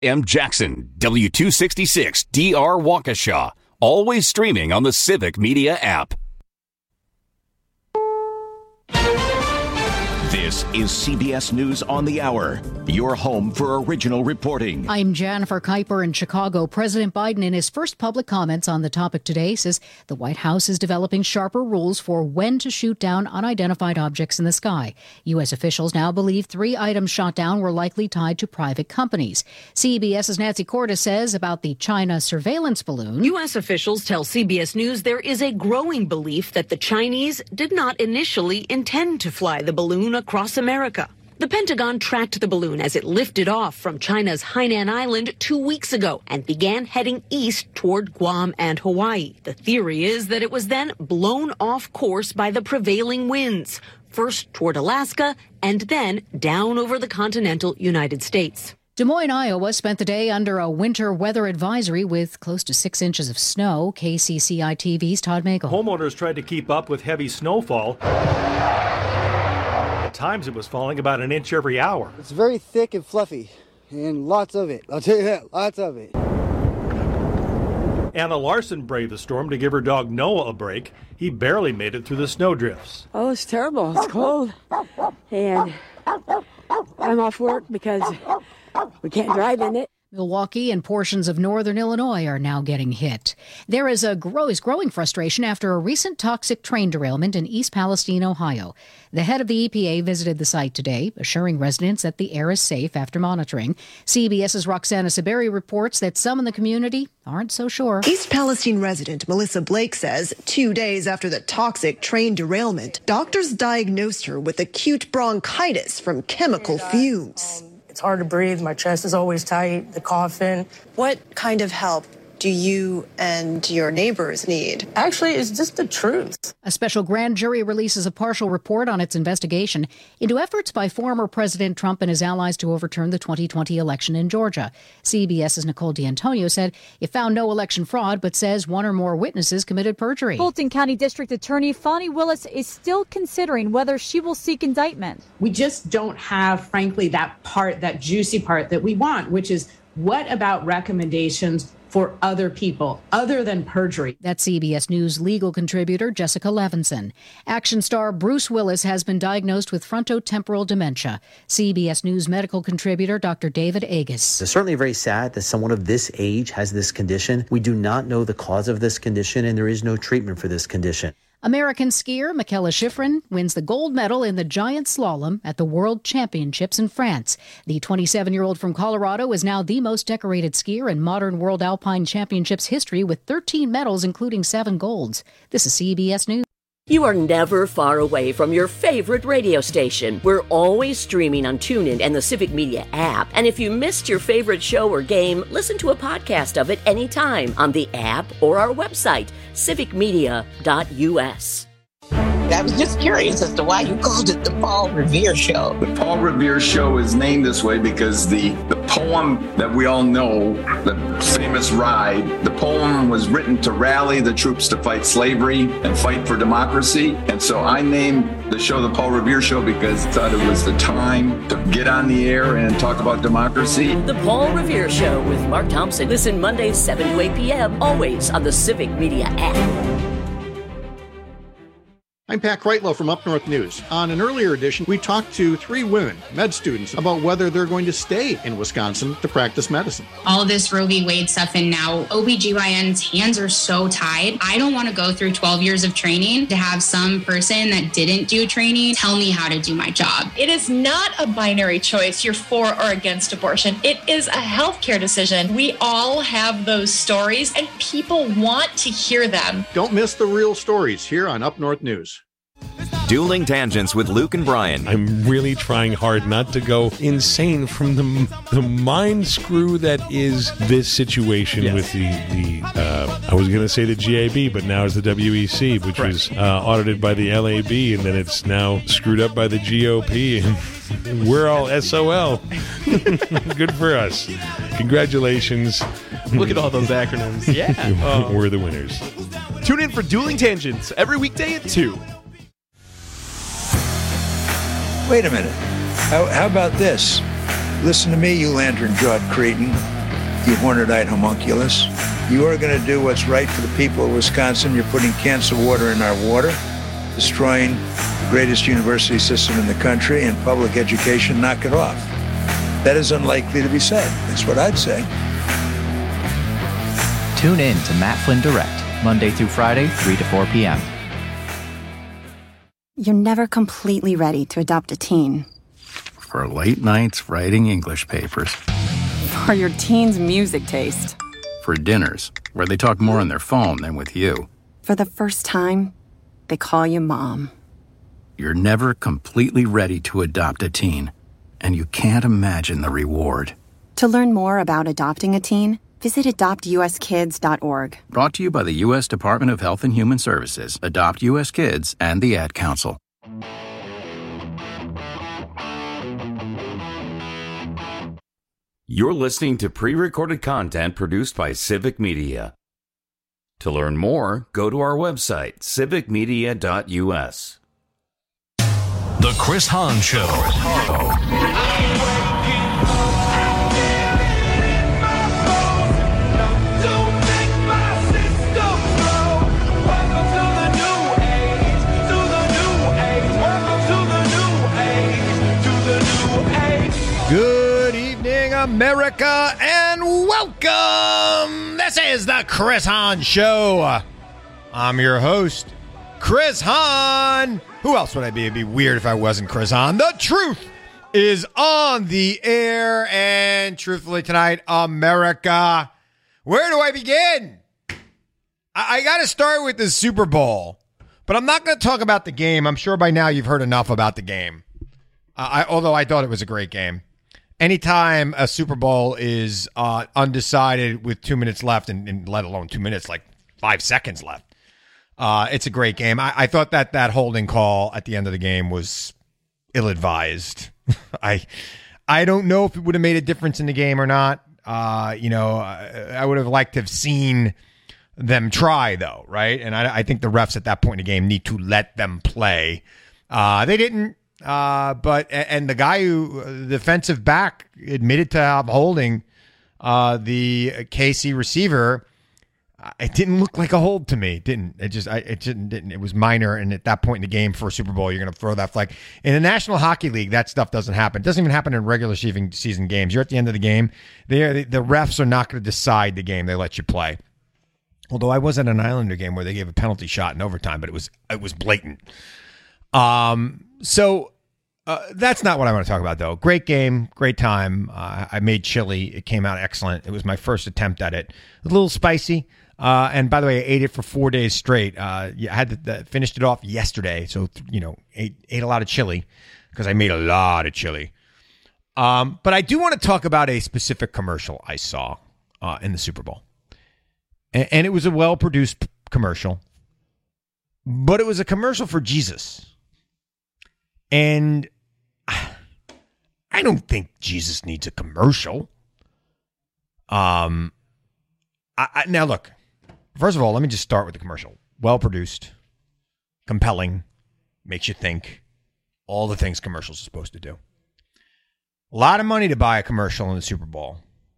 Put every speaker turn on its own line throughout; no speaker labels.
M. Jackson, W266 DR Waukesha. Always streaming on the Civic Media app.
This is CBS News on the Hour, your home for original reporting.
I'm Jennifer Kuiper in Chicago. President Biden, in his first public comments on the topic today, says the White House is developing sharper rules for when to shoot down unidentified objects in the sky. U.S. officials now believe 3 items shot down were likely tied to private companies. CBS's Nancy Cordes says about the China surveillance balloon.
U.S. officials tell CBS News there is a growing belief that the Chinese did not initially intend to fly the balloon across America. The Pentagon tracked the balloon as it lifted off from China's Hainan Island 2 weeks ago and began heading east toward Guam and Hawaii. The theory is that it was then blown off course by the prevailing winds, first toward Alaska and then down over the continental United States.
Des Moines, Iowa spent the day under a winter weather advisory with close to 6 inches of snow. KCCI-TV's Todd Magel.
Homeowners tried to keep up with heavy snowfall. At times it was falling about an inch every hour.
It's very thick and fluffy, and lots of it. I'll tell you that, lots of it.
Anna Larson braved the storm to give her dog Noah a break. He barely made it through the snowdrifts.
Oh, it's terrible. It's cold. And I'm off work because we can't drive in it.
Milwaukee and portions of northern Illinois are now getting hit. There is growing frustration after a recent toxic train derailment in East Palestine, Ohio. The head of the EPA visited the site today, assuring residents that the air is safe after monitoring. CBS's Roxana Saberi reports that some in the community aren't so sure.
East Palestine resident Melissa Blake says 2 days after the toxic train derailment, doctors diagnosed her with acute bronchitis from chemical fumes.
It's hard to breathe. My chest is always tight, the coughing.
What kind of help do you and your neighbors need?
Actually, it's just the truth.
A special grand jury releases a partial report on its investigation into efforts by former President Trump and his allies to overturn the 2020 election in Georgia. CBS's Nicole D'Antonio said it found no election fraud, but says one or more witnesses committed perjury.
Fulton County District Attorney Fani Willis is still considering whether she will seek indictment.
We just don't have, frankly, that juicy part that we want, which is what about recommendations for other people, other than perjury.
That's CBS News legal contributor Jessica Levinson. Action star Bruce Willis has been diagnosed with frontotemporal dementia. CBS News medical contributor Dr. David Agus.
It's certainly very sad that someone of this age has this condition. We do not know the cause of this condition, and there is no treatment for this condition.
American skier Michaela Schifrin wins the gold medal in the giant slalom at the World Championships in France. The 27-year-old from Colorado is now the most decorated skier in modern World Alpine Championships history with 13 medals, including 7 golds. This is CBS News.
You are never far away from your favorite radio station. We're always streaming on TuneIn and the Civic Media app. And if you missed your favorite show or game, listen to a podcast of it anytime on the app or our website, civicmedia.us.
I was just curious as to why you called it the Paul Revere Show.
The Paul Revere Show is named this way because the poem that we all know, the famous ride, the poem was written to rally the troops to fight slavery and fight for democracy. And so I named the show the Paul Revere Show because I thought it was the time to get on the air and talk about democracy.
The Paul Revere Show with Mark Thompson. Listen Mondays 7 to 8 p.m. always on the Civic Media app.
I'm Pat Kreitlow from Up North News. On an earlier edition, we talked to 3 women, med students, about whether they're going to stay in Wisconsin to practice medicine.
All this Roe v. Wade stuff, and now OBGYN's hands are so tied. I don't want to go through 12 years of training to have some person that didn't do training tell me how to do my job.
It is not a binary choice, you're for or against abortion. It is a healthcare decision. We all have those stories, and people want to hear them.
Don't miss the real stories here on Up North News.
Dueling Tangents with Luke and Brian.
I'm really trying hard not to go insane from the mind screw that is this situation with the I was going to say the GAB, but now it's the WEC, which was audited by the LAB, and then it's now screwed up by the GOP, and we're all SOL. Good for us. Congratulations.
Look at all those acronyms. Yeah.
We're the winners.
Tune in for Dueling Tangents every weekday at 2.
Wait a minute. How about this? Listen to me, you lantern-jawed cretin. you horned-eyed homunculus. You are going to do what's right for the people of Wisconsin. You're putting cancer water in our water, destroying the greatest university system in the country, and public education. Knock it off. That is unlikely to be said. That's what I'd say.
Tune in to Matt Flynn Direct, Monday through Friday, 3 to 4 p.m.
You're never completely ready to adopt a teen.
For late nights writing English papers.
For your teen's music taste.
For dinners, where they talk more on their phone than with you.
For the first time, they call you Mom.
You're never completely ready to adopt a teen, and you can't imagine the reward.
To learn more about adopting a teen, visit adoptuskids.org.
Brought to you by the U.S. Department of Health and Human Services, Adopt U.S. Kids, and the Ad Council.
You're listening to pre-recorded content produced by Civic Media. To learn more, go to our website, civicmedia.us.
The Chris Hahn Show.
Good evening, America, and welcome. This is the Chris Hahn Show. I'm your host, Chris Hahn. Who else would I be? It'd be weird if I wasn't Chris Hahn. The truth is on the air, and truthfully tonight, America, where do I begin? I got to start with the Super Bowl, but I'm not going to talk about the game. I'm sure by now you've heard enough about the game, although I thought it was a great game. Anytime a Super Bowl is undecided with 2 minutes left, and let alone 2 minutes, like 5 seconds left, it's a great game. I thought that holding call at the end of the game was ill-advised. I don't know if it would have made a difference in the game or not. I would have liked to have seen them try, though, right? And I think the refs at that point in the game need to let them play. They didn't. But the guy the defensive back admitted to holding the KC receiver. It didn't look like a hold to me. It didn't. It was minor. And at that point in the game for a Super Bowl, you're going to throw that flag. In the National Hockey League, that stuff doesn't happen. It doesn't even happen in regular season games. You're at the end of the game. The refs are not going to decide the game. They let you play. Although I was at an Islander game where they gave a penalty shot in overtime, but it was blatant. So that's not what I want to talk about, though. Great game, great time. I made chili. It came out excellent. It was my first attempt at it. A little spicy. And by the way, I ate it for 4 days straight. I had finished it off yesterday. So, ate a lot of chili because I made a lot of chili. But I do want to talk about a specific commercial I saw in the Super Bowl. And it was a well-produced commercial. But it was a commercial for Jesus. And I don't think Jesus needs a commercial. Now, look. First of all, let me just start with the commercial. Well-produced, compelling, makes you think. All the things commercials are supposed to do. A lot of money to buy a commercial in the Super Bowl.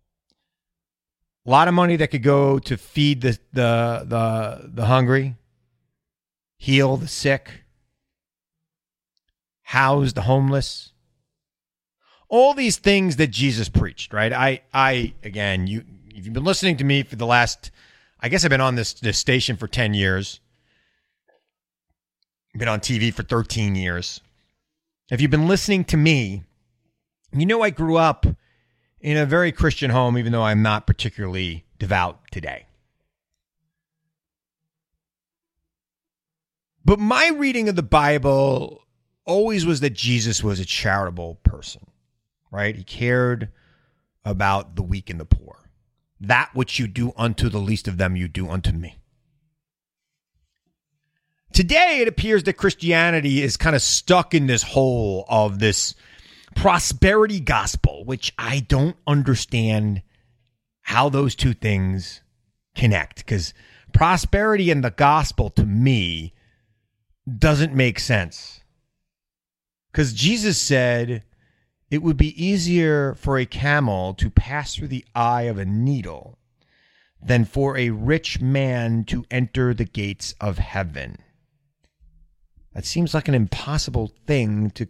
A lot of money that could go to feed the hungry, heal the sick, house the homeless. All these things that Jesus preached, right? Again, if you've been listening to me for the last, I guess I've been on this station for 10 years. Been on TV for 13 years. If you've been listening to me, you know I grew up in a very Christian home, even though I'm not particularly devout today. But my reading of the Bible always was that Jesus was a charitable person, right? He cared about the weak and the poor. That which you do unto the least of them, you do unto me. Today, it appears that Christianity is kind of stuck in this hole of this prosperity gospel, which I don't understand how those two things connect, because prosperity and the gospel to me doesn't make sense. Because Jesus said, it would be easier for a camel to pass through the eye of a needle than for a rich man to enter the gates of heaven. That seems like an impossible thing to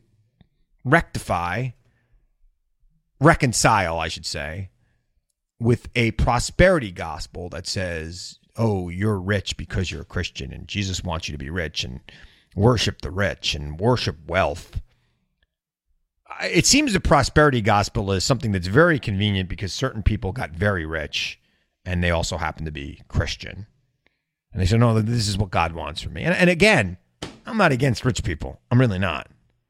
reconcile, I should say, with a prosperity gospel that says, oh, you're rich because you're a Christian, and Jesus wants you to be rich and worship the rich and worship wealth. It seems the prosperity gospel is something that's very convenient because certain people got very rich and they also happen to be Christian. And they say, no, this is what God wants from me. And again, I'm not against rich people. I'm really not.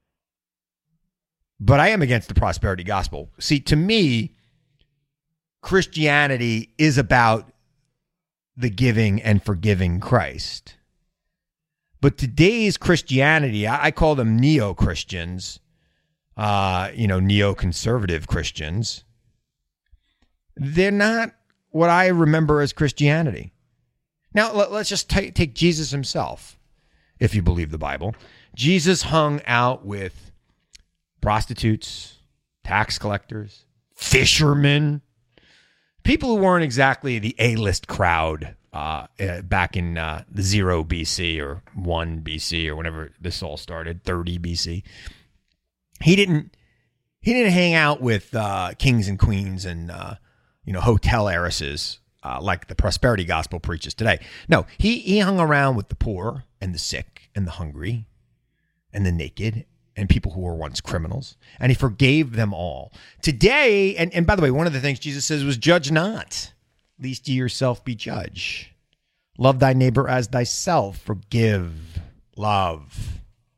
But I am against the prosperity gospel. See, to me, Christianity is about the giving and forgiving Christ. But today's Christianity, I call them neo-Christians, neoconservative Christians. They're not what I remember as Christianity. Now, let's just take Jesus himself, if you believe the Bible. Jesus hung out with prostitutes, tax collectors, fishermen, people who weren't exactly the A-list crowd back in the 0 BC or 1 BC or whenever this all started, 30 BC. He didn't hang out with kings and queens and hotel heiresses like the prosperity gospel preaches today. No, he hung around with the poor and the sick and the hungry and the naked and people who were once criminals, and he forgave them all. Today, and by the way, one of the things Jesus says was, judge not, lest ye yourself be judged. Love thy neighbor as thyself. Forgive. Love.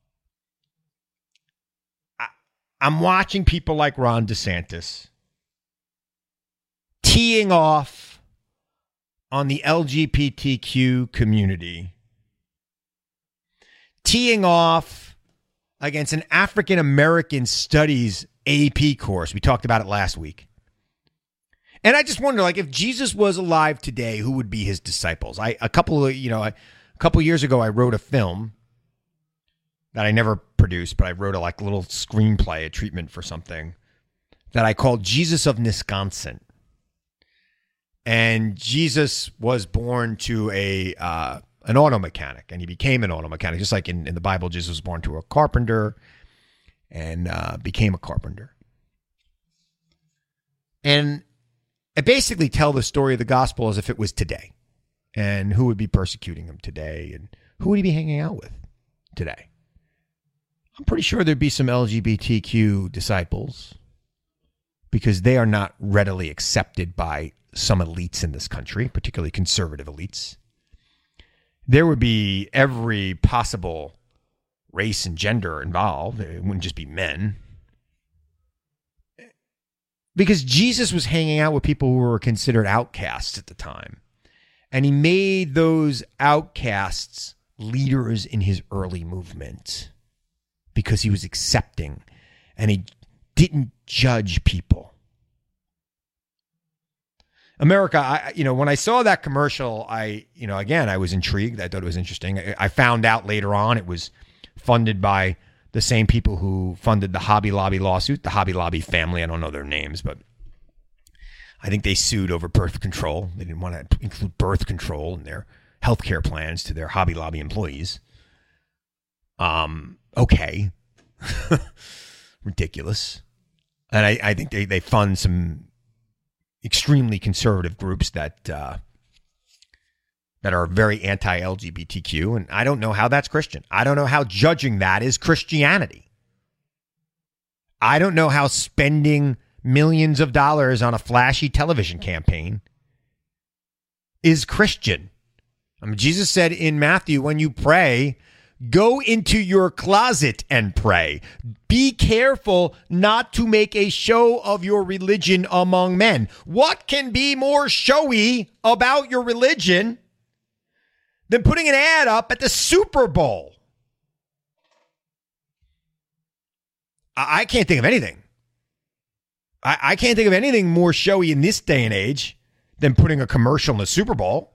I'm watching people like Ron DeSantis teeing off on the LGBTQ community, teeing off against an African American Studies AP course. We talked about it last week. And I just wonder, like, if Jesus was alive today, who would be his disciples? A couple years ago, I wrote a film that I never produced, but I wrote a little screenplay, a treatment for something that I called Jesus of Wisconsin. And Jesus was born to an auto mechanic, and he became an auto mechanic. Just like in the Bible, Jesus was born to a carpenter and became a carpenter. And I basically tell the story of the gospel as if it was today, and who would be persecuting him today, and who would he be hanging out with today. I'm pretty sure there'd be some LGBTQ disciples because they are not readily accepted by some elites in this country, particularly conservative elites. There would be every possible race and gender involved. It wouldn't just be men. Because Jesus was hanging out with people who were considered outcasts at the time. And he made those outcasts leaders in his early movement because he was accepting and he didn't judge people. America, when I saw that commercial, I was intrigued. I thought it was interesting. I found out later on it was funded by the same people who funded the Hobby Lobby lawsuit, the Hobby Lobby family. I don't know their names, but I think they sued over birth control. They didn't want to include birth control in their healthcare plans to their Hobby Lobby employees. Okay. Ridiculous. And I think they fund some extremely conservative groups that are very anti-LGBTQ, and I don't know how that's Christian. I don't know how judging that is Christianity. I don't know how spending millions of dollars on a flashy television campaign is Christian. Jesus said in Matthew, when you pray, go into your closet and pray. Be careful not to make a show of your religion among men. What can be more showy about your religion than putting an ad up at the Super Bowl? I can't think of anything. I can't think of anything more showy in this day and age than putting a commercial in the Super Bowl.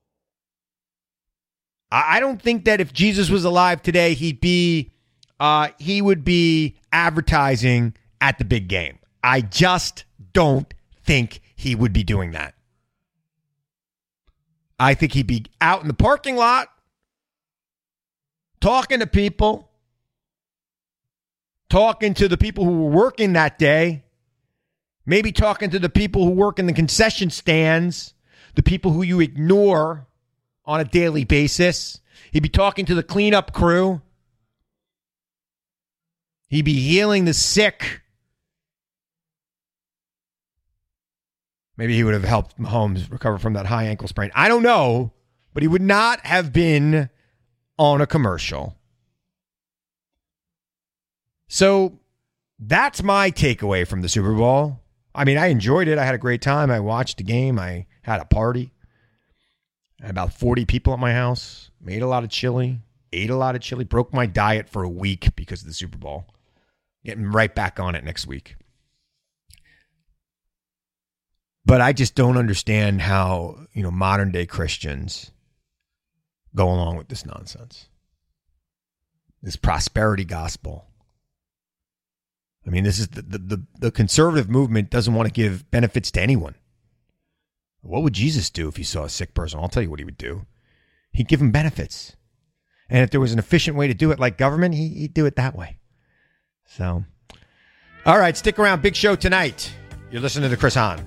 I don't think that if Jesus was alive today, he would be advertising at the big game. I just don't think he would be doing that. I think he'd be out in the parking lot, talking to people, talking to the people who were working that day, maybe talking to the people who work in the concession stands, the people who you ignore on a daily basis. He'd be talking to the cleanup crew. He'd be healing the sick. Maybe he would have helped Mahomes recover from that high ankle sprain. I don't know, but he would not have been on a commercial. So that's my takeaway from the Super Bowl. I mean, I enjoyed it. I had a great time. I watched the game. I had a party. I had about 40 people at my house. Made a lot of chili. Ate a lot of chili. Broke my diet for a week because of the Super Bowl. Getting right back on it next week. But I just don't understand how, modern day Christians go along with this nonsense. This prosperity gospel. I mean, this is the conservative movement doesn't want to give benefits to anyone. What would Jesus do if he saw a sick person? I'll tell you what he would do. He'd give him benefits. And if there was an efficient way to do it like government, he'd do it that way. So, all right, stick around. Big show tonight. You're listening to Chris Hahn.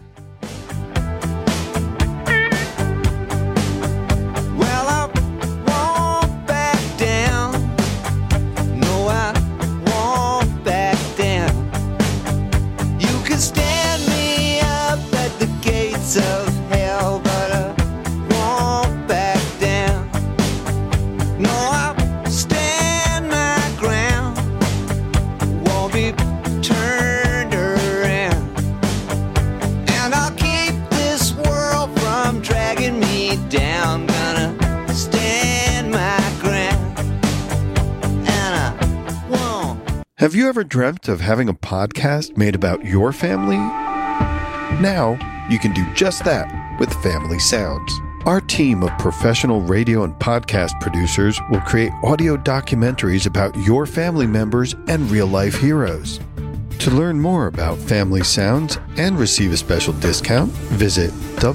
Of hell, but I won't back down. No, I'll stand my ground. Won't be turned around. And I'll keep this world from dragging me down. Gonna stand my ground. And I won't.
Have you ever dreamt of having a podcast made about your family? Now, you can do just that with Family Sounds. Our team of professional radio and podcast producers will create audio documentaries about your family members and real-life heroes. To learn more about Family Sounds and receive a special discount, visit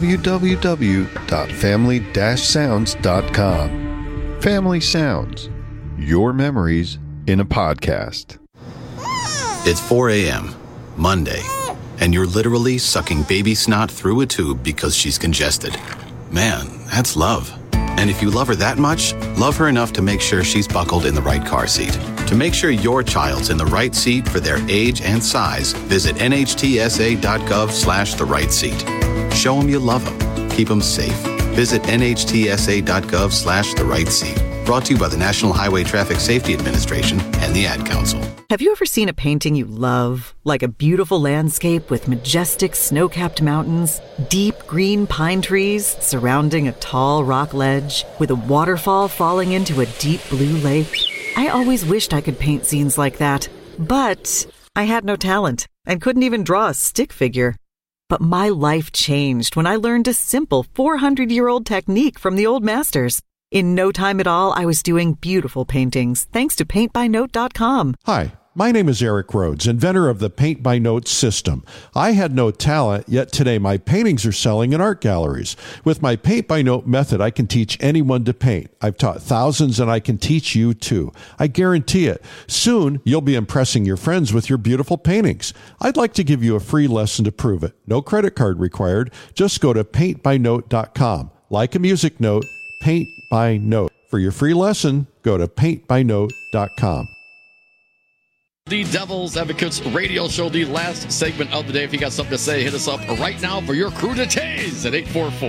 www.family-sounds.com. Family Sounds, your memories in a podcast.
It's 4 a.m., Monday. And you're literally sucking baby snot through a tube because she's congested. Man, that's love. And if you love her that much, love her enough to make sure she's buckled in the right car seat. To make sure your child's in the right seat for their age and size, visit nhtsa.gov/the right seat. Show them you love them. Keep them safe. Visit nhtsa.gov/the right seat. Brought to you by the National Highway Traffic Safety Administration and the Ad Council.
Have you ever seen a painting you love? Like a beautiful landscape with majestic snow-capped mountains, deep green pine trees surrounding a tall rock ledge, with a waterfall falling into a deep blue lake? I always wished I could paint scenes like that, but I had no talent and couldn't even draw a stick figure. But my life changed when I learned a simple 400-year-old technique from the old masters. In no time at all, I was doing beautiful paintings thanks to PaintByNote.com.
Hi, my name is Eric Rhodes, inventor of the Paint by Note system. I had no talent, yet today my paintings are selling in art galleries. With my Paint by Note method, I can teach anyone to paint. I've taught thousands and I can teach you too. I guarantee it. Soon, you'll be impressing your friends with your beautiful paintings. I'd like to give you a free lesson to prove it. No credit card required. Just go to PaintByNote.com. Like a music note, Paint by Note. For your free lesson, go to PaintByNote.com.
The Devil's Advocates radio show, the last segment of the day. If you got something to say, hit us up right now for your crudités at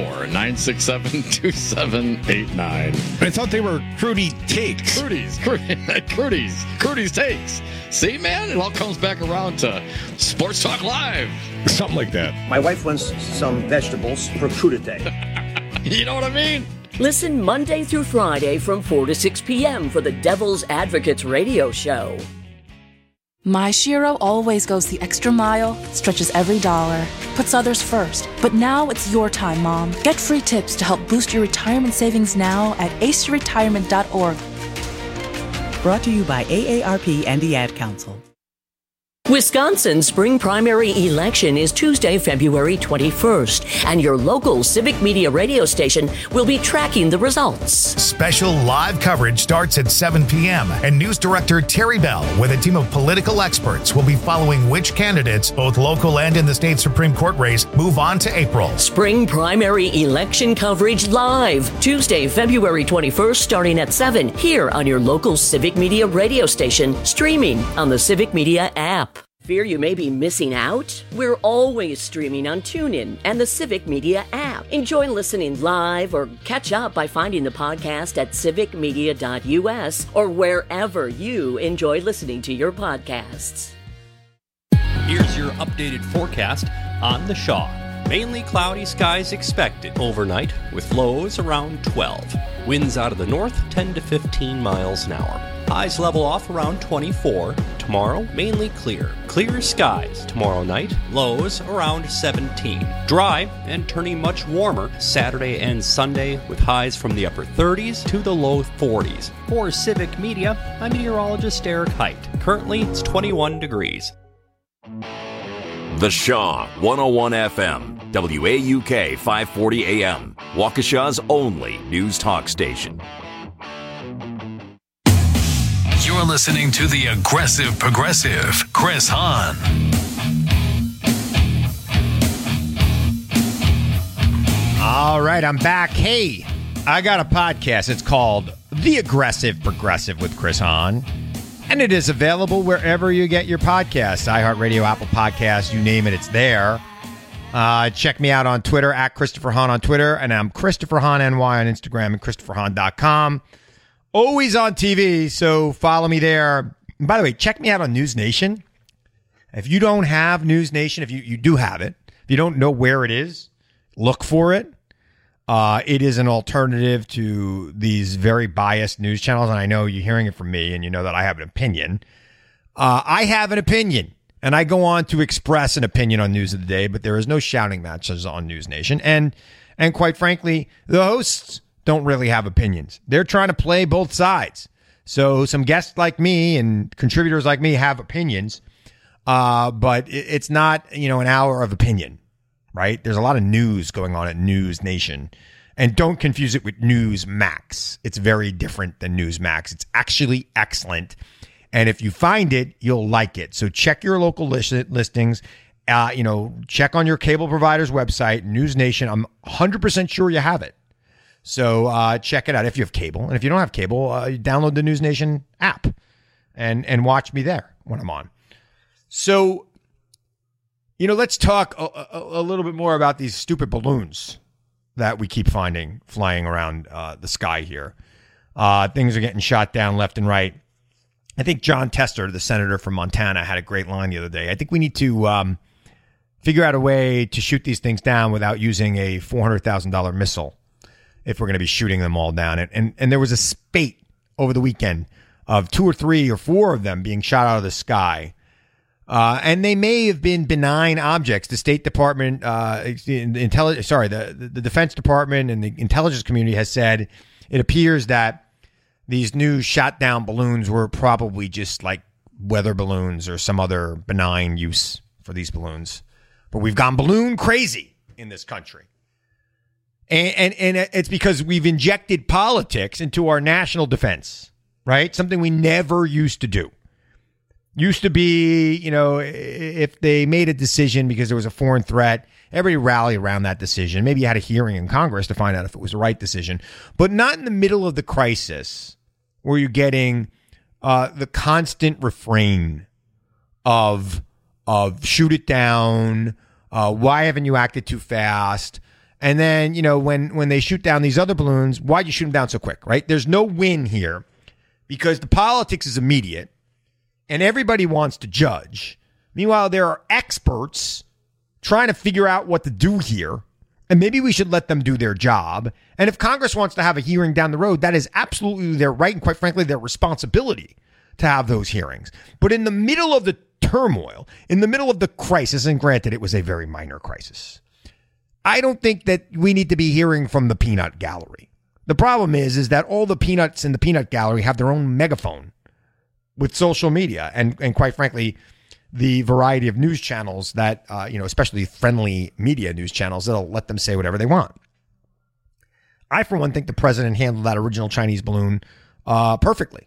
844-967-2789.
I thought they were Crudy Takes.
Crudy's Takes. See, man, it all comes back around to Sports Talk Live.
Something like that.
My wife wants some vegetables for crudité.
You know what I mean?
Listen Monday through Friday from 4 to 6 p.m. for the Devil's Advocates radio show.
My Shiro always goes the extra mile, stretches every dollar, puts others first. But now it's your time, Mom. Get free tips to help boost your retirement savings now at aceyourretirement.org.
Brought to you by AARP and the Ad Council.
Wisconsin's spring primary election is Tuesday, February 21st, and your local Civic Media radio station will be tracking the results.
Special live coverage starts at 7 p.m., and News Director Terry Bell, with a team of political experts, will be following which candidates, both local and in the state Supreme Court race, move on to April.
Spring primary election coverage live, Tuesday, February 21st, starting at 7, here on your local Civic Media radio station, streaming on the Civic Media app. Fear you may be missing out? We're always streaming on TuneIn and the Civic Media app. Enjoy listening live or catch up by finding the podcast at civicmedia.us or wherever you enjoy listening to your podcasts.
Here's your updated forecast on the Shaw. Mainly cloudy skies expected overnight with lows around 12. Winds out of the north 10 to 15 miles an hour. Highs level off around 24. Tomorrow, mainly clear. Clear skies tomorrow night. Lows around 17. Dry and turning much warmer Saturday and Sunday with highs from the upper 30s to the low 40s. For Civic Media, I'm meteorologist Eric Height. Currently, it's 21 degrees.
The Shaw, 101 FM, WAUK 540 AM, Waukesha's only news talk station. You're listening to the Aggressive Progressive, Chris Hahn.
All right, I'm back. Hey, I got a podcast. It's called The Aggressive Progressive with Chris Hahn. And it is available wherever you get your podcasts. iHeartRadio, Apple Podcasts, you name it, it's there. Check me out on Twitter, at Christopher Hahn on Twitter. And I'm Christopher Hahn NY on Instagram and ChristopherHahn.com. Always on TV, so follow me there. And by the way, check me out on News Nation. If you don't have News Nation, if you do have it, if you don't know where it is, look for it. It is an alternative to these very biased news channels, and I know you're hearing it from me, and you know that I have an opinion. I have an opinion, and I go on to express an opinion on News of the Day, but there is no shouting matches on News Nation. And quite frankly, the hosts don't really have opinions. They're trying to play both sides. So some guests like me and contributors like me have opinions, but it's not, an hour of opinion, right? There's a lot of news going on at News Nation. And don't confuse it with News Max. It's very different than News Max. It's actually excellent. And if you find it, you'll like it. So check your local listings. Check on your cable provider's website, News Nation. I'm 100% sure you have it. So check it out if you have cable. And if you don't have cable, download the News Nation app and watch me there when I'm on. So, let's talk a little bit more about these stupid balloons that we keep finding flying around the sky here. Things are getting shot down left and right. I think John Tester, the senator from Montana, had a great line the other day. I think we need to figure out a way to shoot these things down without using a $400,000 missile if we're going to be shooting them all down. And there was a spate over the weekend of 2 or 3 or 4 of them being shot out of the sky. And they may have been benign objects. The State Department, the Defense Department and the intelligence community has said it appears that these new shot down balloons were probably just like weather balloons or some other benign use for these balloons. But we've gone balloon crazy in this country. And it's because we've injected politics into our national defense, right? Something we never used to do. Used to be, if they made a decision because there was a foreign threat, everybody rallied around that decision. Maybe you had a hearing in Congress to find out if it was the right decision, but not in the middle of the crisis where you're getting the constant refrain of shoot it down. Why haven't you acted too fast? And then, when they shoot down these other balloons, why'd you shoot them down so quick, right? There's no win here because the politics is immediate. And everybody wants to judge. Meanwhile, there are experts trying to figure out what to do here. And maybe we should let them do their job. And if Congress wants to have a hearing down the road, that is absolutely their right and quite frankly, their responsibility to have those hearings. But in the middle of the turmoil, in the middle of the crisis, and granted, it was a very minor crisis, I don't think that we need to be hearing from the peanut gallery. The problem is that all the peanuts in the peanut gallery have their own megaphone with social media and quite frankly, the variety of news channels that, especially friendly media news channels that'll let them say whatever they want. I, for one, think the president handled that original Chinese balloon perfectly.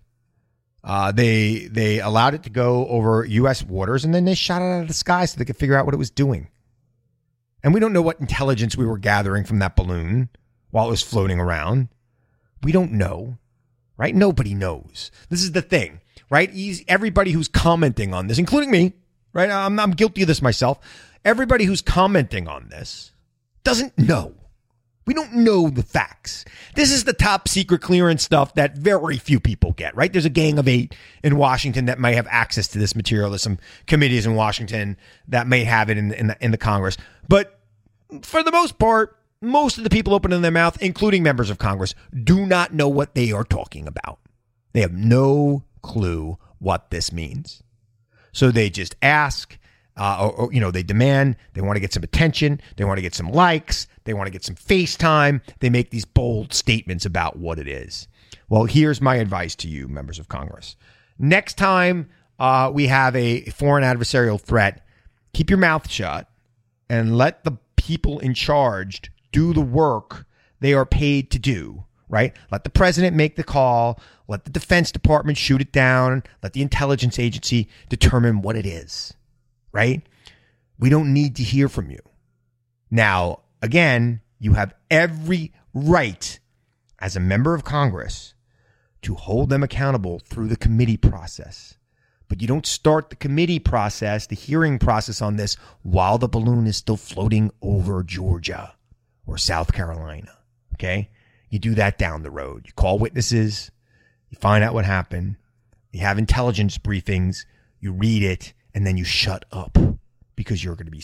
They allowed it to go over U.S. waters, and then they shot it out of the sky so they could figure out what it was doing. And we don't know what intelligence we were gathering from that balloon while it was floating around. We don't know, right? Nobody knows. This is the thing, right? Everybody who's commenting on this, including me, right? I'm guilty of this myself. Everybody who's commenting on this doesn't know. We don't know the facts. This is the top secret clearance stuff that very few people get, right? There's a gang of 8 in Washington that may have access to this material. There's some committees in Washington that may have it in the Congress. But for the most part, most of the people opening their mouth, including members of Congress, do not know what they are talking about. They have no clue what this means. So they just ask, they demand, they want to get some attention, they want to get some likes, they want to get some FaceTime. They make these bold statements about what it is. Well, here's my advice to you, members of Congress. Next time we have a foreign adversarial threat, keep your mouth shut and let the people in charge do the work they are paid to do, right? Let the president make the call. Let the Defense Department shoot it down. Let the intelligence agency determine what it is, right? We don't need to hear from you. Now, again, you have every right as a member of Congress to hold them accountable through the committee process. But you don't start the committee process, the hearing process on this, while the balloon is still floating over Georgia or South Carolina, okay? You do that down the road. You call witnesses, you find out what happened, you have intelligence briefings, you read it, and then you shut up because you're going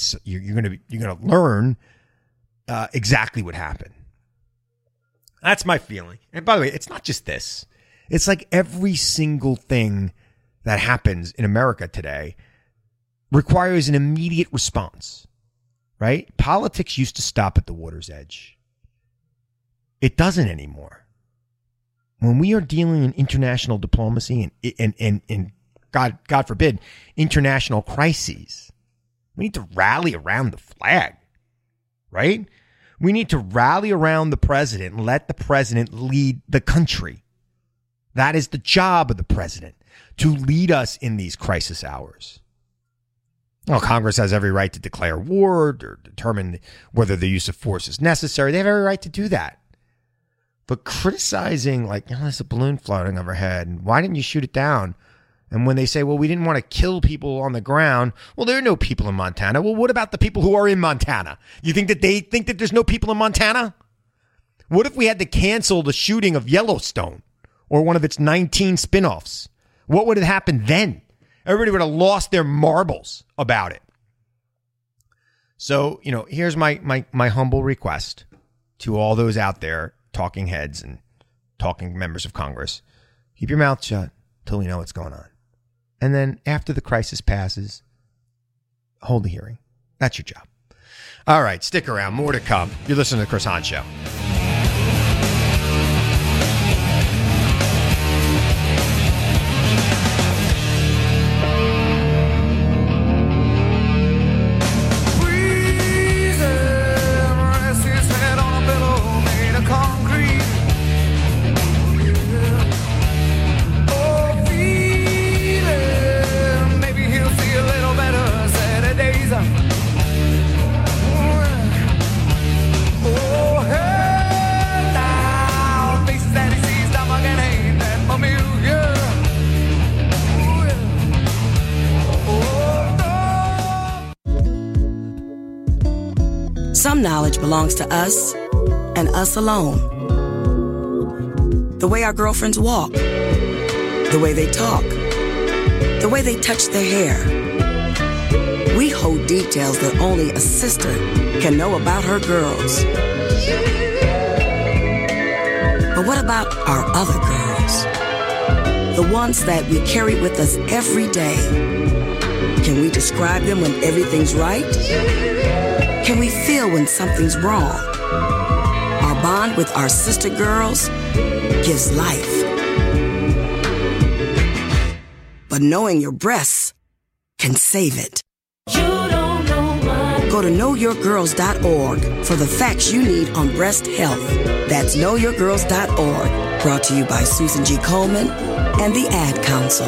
to learn exactly what happened. That's my feeling. And by the way, it's not just this. It's like every single thing that happens in America today requires an immediate response, right? Politics used to stop at the water's edge. It doesn't anymore. When we are dealing in international diplomacy and God forbid, international crises, we need to rally around the flag, right? We need to rally around the president and let the president lead the country. That is the job of the president, to lead us in these crisis hours. Well, Congress has every right to declare war or determine whether the use of force is necessary. They have every right to do that. But criticizing, there's a balloon floating overhead, and why didn't you shoot it down? And when they say, well, we didn't want to kill people on the ground, well, there are no people in Montana. Well, what about the people who are in Montana? You think that they think that there's no people in Montana? What if we had to cancel the shooting of Yellowstone or one of its 19 spinoffs? What would have happened then? Everybody would have lost their marbles about it. So, here's my humble request to all those out there, talking heads and talking members of Congress. Keep your mouth shut till we know what's going on. And then after the crisis passes, hold the hearing. That's your job. All right, stick around. More to come. You're listening to The Chris Hahn Show.
Some knowledge belongs to us and us alone. The way our girlfriends walk, the way they talk, the way they touch their hair. We hold details that only a sister can know about her girls. But what about our other girls? The ones that we carry with us every day. Can we describe them when everything's right? Can we feel when something's wrong? Our bond with our sister girls gives life. But knowing your breasts can save it. Go to knowyourgirls.org for the facts you need on breast health. That's knowyourgirls.org. Brought to you by Susan G. Komen and the Ad Council.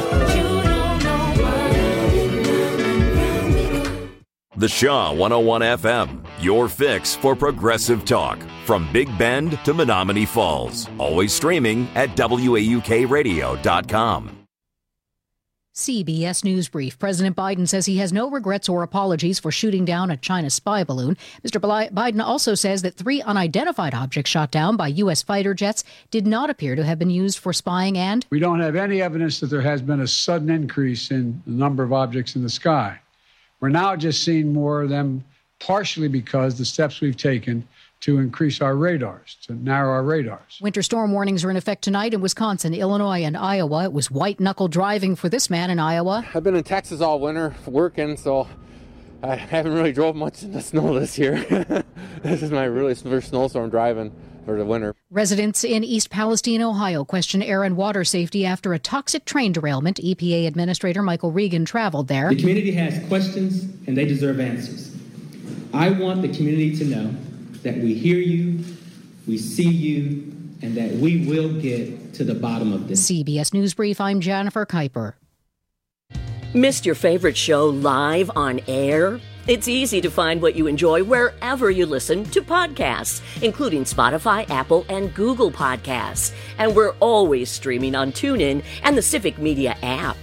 The Shaw 101 FM, your fix for progressive talk. From Big Bend to Menominee Falls. Always streaming at WAUKradio.com.
CBS News Brief. President Biden says he has no regrets or apologies for shooting down a China spy balloon. Mr. Biden also says that 3 unidentified objects shot down by U.S. fighter jets did not appear to have been used for spying, and
we don't have any evidence that there has been a sudden increase in the number of objects in the sky. We're now just seeing more of them, partially because the steps we've taken to increase our radars, to narrow our radars.
Winter storm warnings are in effect tonight in Wisconsin, Illinois, and Iowa. It was white-knuckle driving for this man in Iowa.
I've been in Texas all winter working, so I haven't really drove much in the snow this year. This is my really first snowstorm driving for the winter.
Residents in East Palestine, Ohio, question air and water safety after a toxic train derailment. EPA Administrator Michael Regan traveled there.
The community has questions, and they deserve answers. I want the community to know that we hear you, we see you, and that we will get to the bottom of this.
CBS News Brief, I'm Jennifer Kuiper.
Missed your favorite show live on air? It's easy to find what you enjoy wherever you listen to podcasts, including Spotify, Apple, and Google Podcasts. And we're always streaming on TuneIn and the Civic Media app.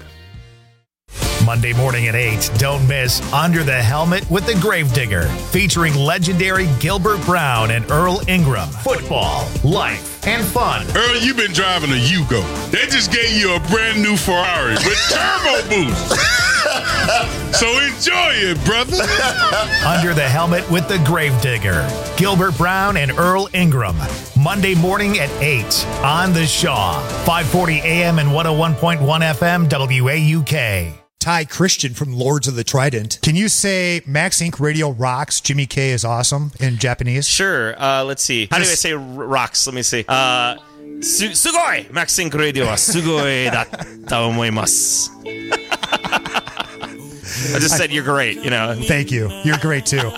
Monday morning at 8, don't miss Under the Helmet with the Gravedigger, featuring legendary Gilbert Brown and Earl Ingram. Football, life, and fun.
Earl, you've been driving a Yugo. They just gave you a brand new Ferrari with turbo boost. So enjoy it, brother.
Under the Helmet with the Gravedigger, Gilbert Brown and Earl Ingram. Monday morning at 8 on The Shaw, 540 AM and 101.1 FM WAUK.
Ty Christian from Lords of the Trident. Can you say Max Inc. Radio rocks, Jimmy K is awesome in Japanese?
Sure. Let's see. How do I say rocks? Let me see. Sugoi! Max Inc. Radio wa sugoi datta omoimasu. I just said you're great, you know.
Thank you. You're great too.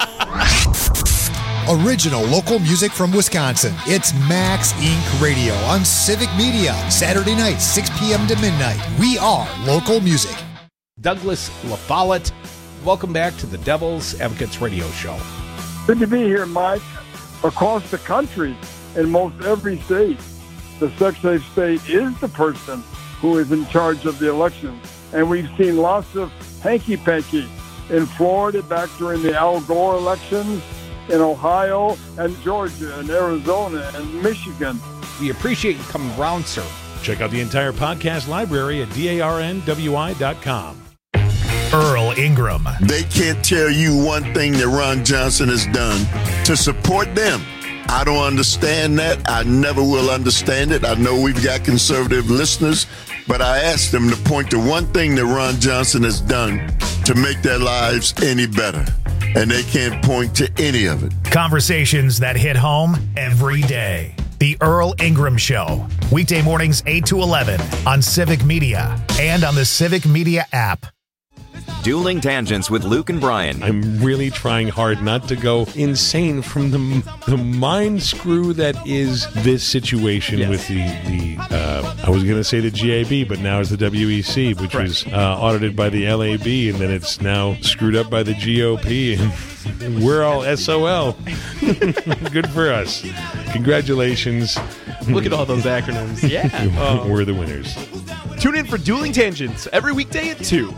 Original local music from Wisconsin. It's Max Inc. Radio on Civic Media. Saturday night, 6 p.m. to midnight. We are local music.
Douglas LaFollette, welcome back to the Devil's Advocates Radio Show.
Good to be here, Mike. Across the country, in most every state, the Secretary of State is the person who is in charge of the election. And we've seen lots of hanky-panky in Florida back during the Al Gore elections, in Ohio and Georgia and Arizona and Michigan.
We appreciate you coming round, sir.
Check out the entire podcast library at darnwi.com.
Earl Ingram.
They can't tell you one thing that Ron Johnson has done to support them. I don't understand that. I never will understand it. I know we've got conservative listeners, but I asked them to point to one thing that Ron Johnson has done to make their lives any better. And they can't point to any of it.
Conversations that hit home every day. The Earl Ingram Show. Weekday mornings 8 to 11 on Civic Media and on the Civic Media app.
Dueling Tangents with Luke and Brian.
I'm really trying hard not to go insane from the mind screw that is this situation with the I was going to say the GAB, but now it's the WEC, which was audited by the LAB, and then it's now screwed up by the GOP, and we're all SOL. Good for us. Congratulations.
Look at all those acronyms. Yeah.
We're the winners.
Tune in for Dueling Tangents every weekday at 2.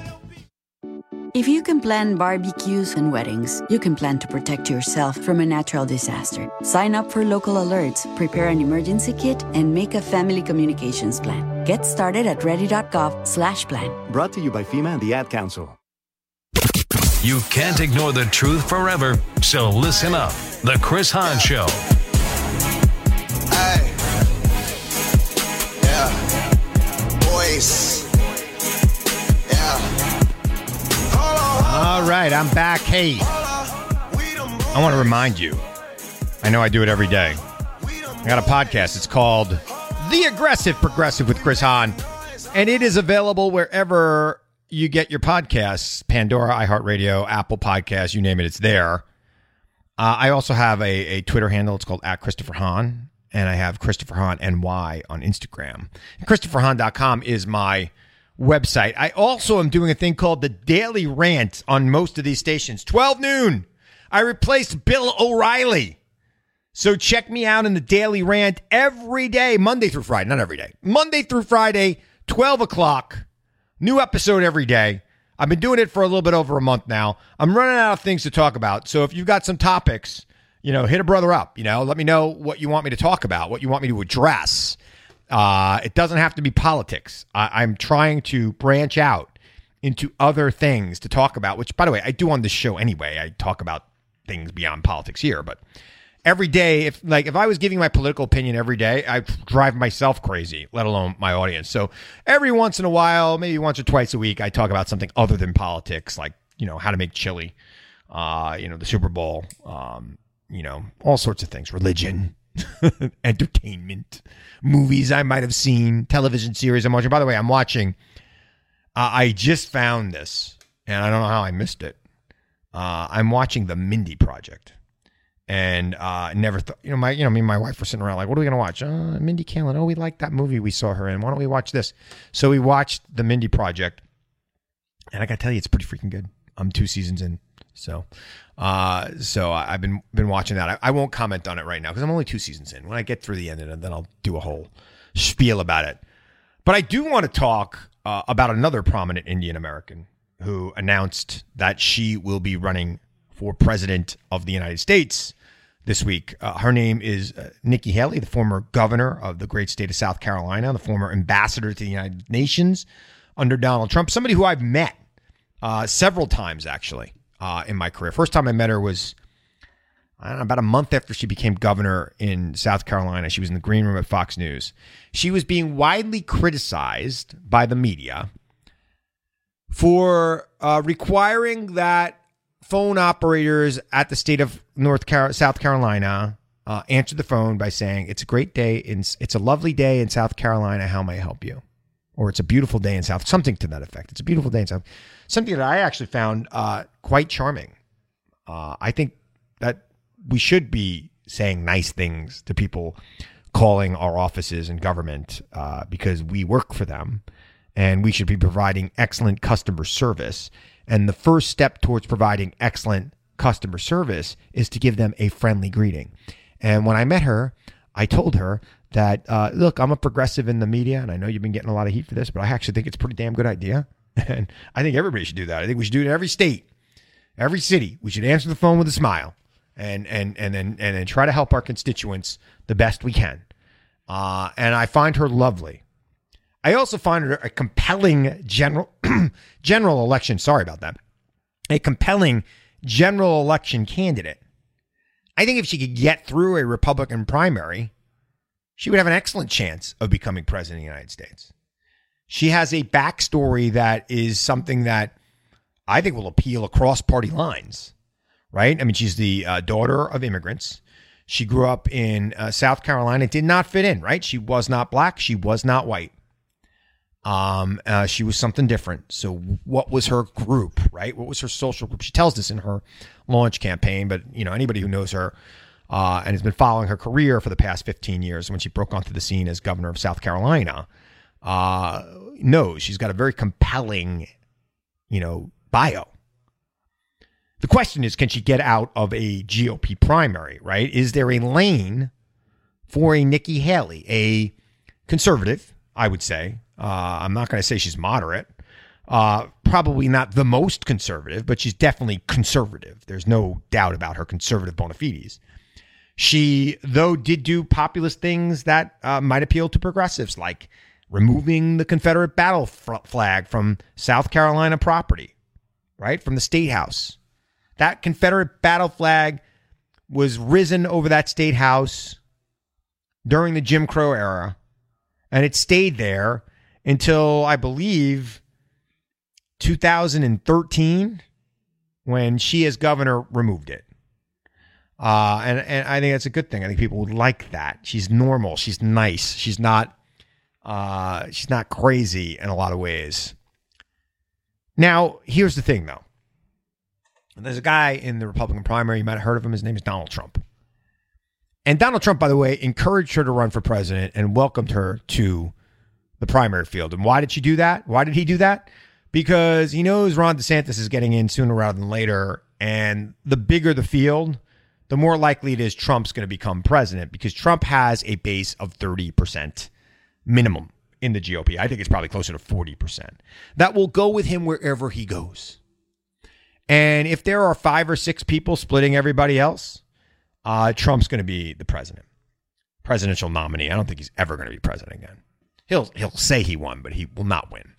If you can plan barbecues and weddings, you can plan to protect yourself from a natural disaster. Sign up for local alerts, prepare an emergency kit, and make a family communications plan. Get started at ready.gov/plan.
Brought to you by FEMA and the Ad Council.
You can't ignore the truth forever, so listen up. The Chris Hahn Show.
Hey. Yeah. Boys. Yeah.
All right, I'm back. Hey, I want to remind you, I know I do it every day. I got a podcast. It's called The Aggressive Progressive with Chris Hahn, and it is available wherever you get your podcasts, Pandora, iHeartRadio, Apple Podcasts, you name it, it's there. I also have a Twitter handle. It's called @ChristopherHahn, and I have Christopher Hahn NY on Instagram. And ChristopherHahn.com is my website. I also am doing a thing called the Daily Rant on most of these stations. 12 noon, I replaced Bill O'Reilly. So check me out in the Daily Rant every day, Monday through Friday. Not every day. Monday through Friday, 12 o'clock. New episode every day. I've been doing it for a little bit over a month now. I'm running out of things to talk about. So if you've got some topics, hit a brother up. Let me know what you want me to talk about, what you want me to address. It doesn't have to be politics. I'm trying to branch out into other things to talk about, which, by the way, I do on this show anyway. I talk about things beyond politics here, but every day, if I was giving my political opinion every day, I'd drive myself crazy, let alone my audience. So every once in a while, maybe once or twice a week, I talk about something other than politics, like, how to make chili, the Super Bowl, all sorts of things, religion, entertainment, movies I might have seen, television series I'm watching. By the way, I'm watching, I just found this, and I don't know how I missed it. I'm watching The Mindy Project. And never thought, me and my wife were sitting around like, what are we going to watch? Mindy Kaling. Oh, we like that movie we saw her in. Why don't we watch this? So we watched The Mindy Project. And I got to tell you, it's pretty freaking good. I'm 2 seasons in. So I've been watching that. I won't comment on it right now because I'm only 2 seasons in. When I get through the end of it, then I'll do a whole spiel about it. But I do want to talk about another prominent Indian American who announced that she will be running for president of the United States this week. Her name is Nikki Haley, the former governor of the great state of South Carolina, the former ambassador to the United Nations under Donald Trump, somebody who I've met several times, actually, in my career. First time I met her was about a month after she became governor in South Carolina. She was in the green room at Fox News. She was being widely criticized by the media for requiring that phone operators at the state of South Carolina answered the phone by saying, it's a great day, it's a lovely day in South Carolina, how may I help you? Or it's a beautiful day in South, something to that effect. It's a beautiful day in South. Something that I actually found quite charming. I think that we should be saying nice things to people calling our offices in government because we work for them, and we should be providing excellent customer service. And the first step towards providing excellent customer service is to give them a friendly greeting. And when I met her, I told her that, look, I'm a progressive in the media, and I know you've been getting a lot of heat for this, but I actually think it's a pretty damn good idea. And I think everybody should do that. I think we should do it in every state, every city. We should answer the phone with a smile and then try to help our constituents the best we can. And I find her lovely. I also find her a compelling general election. Sorry about that. A compelling general election candidate. I think if she could get through a Republican primary, she would have an excellent chance of becoming president of the United States. She has a backstory that is something that I think will appeal across party lines, right? I mean, she's the daughter of immigrants. She grew up in South Carolina, did not fit in, right? She was not black. She was not white. She was something different. So what was her group, right? What was her social group? She tells this in her launch campaign, but anybody who knows her and has been following her career for the past 15 years, when she broke onto the scene as governor of South Carolina, knows she's got a very compelling, bio. The question is, can she get out of a GOP primary, right? Is there a lane for a Nikki Haley, a conservative, I would say? I'm not going to say she's moderate. Probably not the most conservative, but she's definitely conservative. There's no doubt about her conservative bona fides. She, though, did do populist things that might appeal to progressives, like removing the Confederate battle flag from South Carolina property, right, from the State House. That Confederate battle flag was risen over that State House during the Jim Crow era, and it stayed there until, I believe, 2013, when she, as governor, removed it. And I think that's a good thing. I think people would like that. She's normal. She's nice. She's not crazy in a lot of ways. Now, here's the thing, though. There's a guy in the Republican primary. You might have heard of him. His name is Donald Trump. And Donald Trump, by the way, encouraged her to run for president and welcomed her to the primary field. And why did she do that? Why did he do that? Because he knows Ron DeSantis is getting in sooner rather than later. And the bigger the field, the more likely it is Trump's going to become president, because Trump has a base of 30% minimum in the GOP. I think it's probably closer to 40%. That will go with him wherever he goes. And if there are 5 or 6 people splitting everybody else, Trump's going to be the presidential nominee. I don't think he's ever going to be president again. He'll say he won, but he will not win.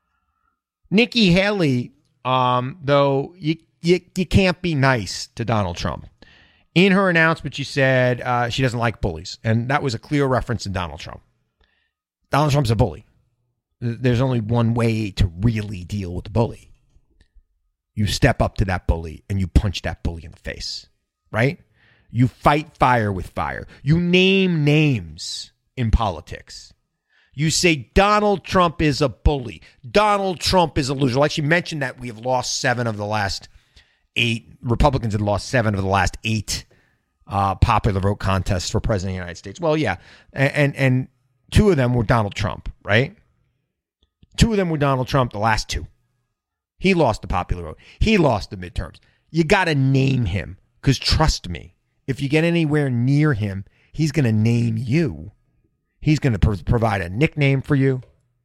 Nikki Haley, though, you can't be nice to Donald Trump. In her announcement, she said she doesn't like bullies, and that was a clear reference to Donald Trump. Donald Trump's a bully. There's only one way to really deal with the bully. You step up to that bully and you punch that bully in the face, right? You fight fire with fire. You name names in politics. You say Donald Trump is a bully. Donald Trump is a loser. Like she mentioned that we have lost 7 of the last 8. Republicans had lost 7 of the last 8 popular vote contests for president of the United States. Well, yeah. And 2 of them were Donald Trump, right? 2 of them were Donald Trump, the last 2. He lost the popular vote. He lost the midterms. You got to name him, because trust me, if you get anywhere near him, he's going to name you. He's going to provide a nickname for you.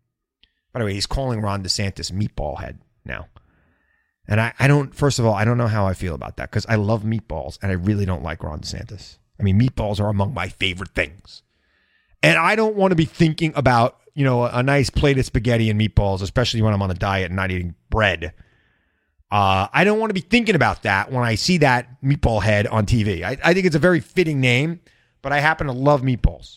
By the way, he's calling Ron DeSantis Meatball Head now. And I don't, first of all, I don't know how I feel about that, because I love meatballs and I really don't like Ron DeSantis. I mean, meatballs are among my favorite things. And I don't want to be thinking about, you know, a nice plate of spaghetti and meatballs, especially when I'm on a diet and not eating bread. I don't want to be thinking about that when I see that Meatball Head on TV. I think it's a very fitting name, but I happen to love meatballs.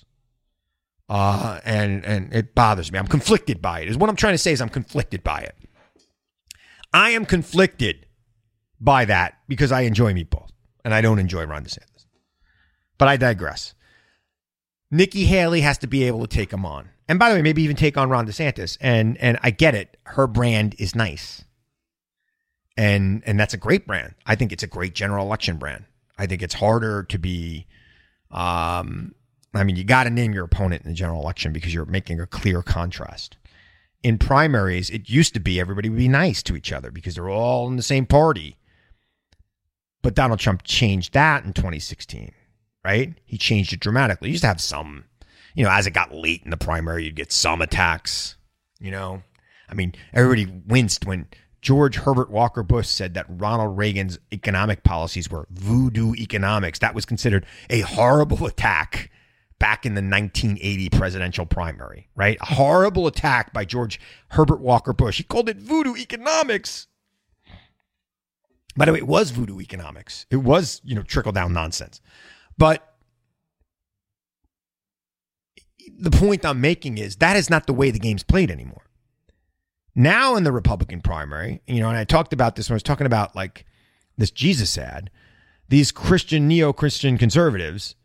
And it bothers me. I'm conflicted by it. Is what I'm trying to say is I'm conflicted by it. I am conflicted by that because I enjoy meatballs and I don't enjoy Ron DeSantis. But I digress. Nikki Haley has to be able to take him on. And by the way, maybe even take on Ron DeSantis. And I get it. Her brand is nice. And that's a great brand. I think it's a great general election brand. I think it's harder to be, you got to name your opponent in the general election because you're making a clear contrast. In primaries, it used to be everybody would be nice to each other because they're all in the same party. But Donald Trump changed that in 2016, right? He changed it dramatically. He used to have some, as it got late in the primary, you'd get some attacks, everybody winced when George Herbert Walker Bush said that Ronald Reagan's economic policies were voodoo economics. That was considered a horrible attack back in the 1980 presidential primary, right? A horrible attack by George Herbert Walker Bush. He called it voodoo economics. By the way, it was voodoo economics. It was, trickle-down nonsense. But the point I'm making is that is not the way the game's played anymore. Now in the Republican primary, and I talked about this when I was talking about like this Jesus ad, these neo-Christian conservatives,